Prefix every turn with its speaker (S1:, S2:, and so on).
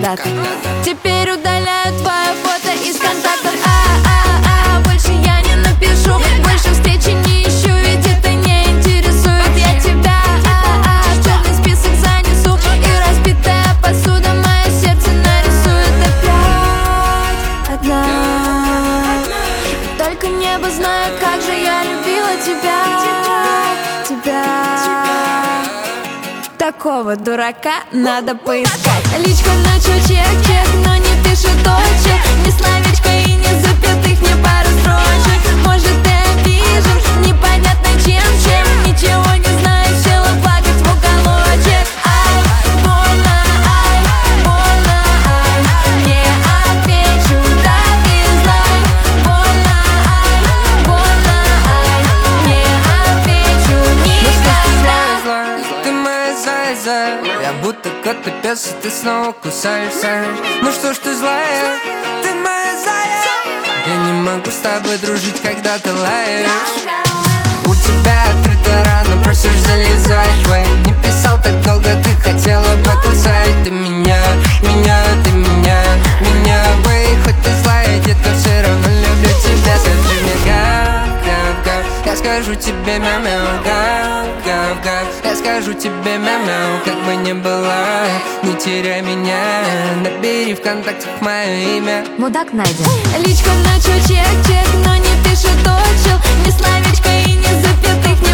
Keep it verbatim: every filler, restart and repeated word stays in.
S1: когда-то. Теперь удаляю твое фото из контактов. А-а-а, больше я не напишу, больше встречи не ищу, ведь это не интересует. Я тебя а-а, в черный список занесу, и разбитая посуда мое сердце нарисует опять одна. Только небо знает, как же я любила тебя, тебя. Такого дурака надо поискать. Личка ночью чек-чек, но не пишет точек, ни словечко и ни запятых, ни пары строчек. Может, ты обижен, непонятно чем, чем. Ничего не знаешь, села плакать в уголочек. Ай, больно, ай, больно, ай, не отвечу, так и знай. Больно, ай, больно, ай, не отвечу никогда.
S2: Ты моя зайца, я будто кот и пес, и ты снова кусаешься. Ну что ж ты злая, ты моя зайца. Я не могу с тобой дружить, когда ты лаешь. У тебя открыта рана, просишь залезать. Ой, не писал так долго, ты хотела покусать. Ты меня, меня, ты меня, меня. Ой, хоть ты злая, детка, все равно люблю тебя. Скажи мне гав, гав, гав, я скажу тебе мяу-мяу. Гав, гав, гав, я скажу тебе мяу-мяу. Как бы ни было, не теряй меня. Набери ВКонтакте мое имя.
S1: Мудак найден. Личка ночью чек-чек, но не пишет точил, ни словечко и ни запятых, ни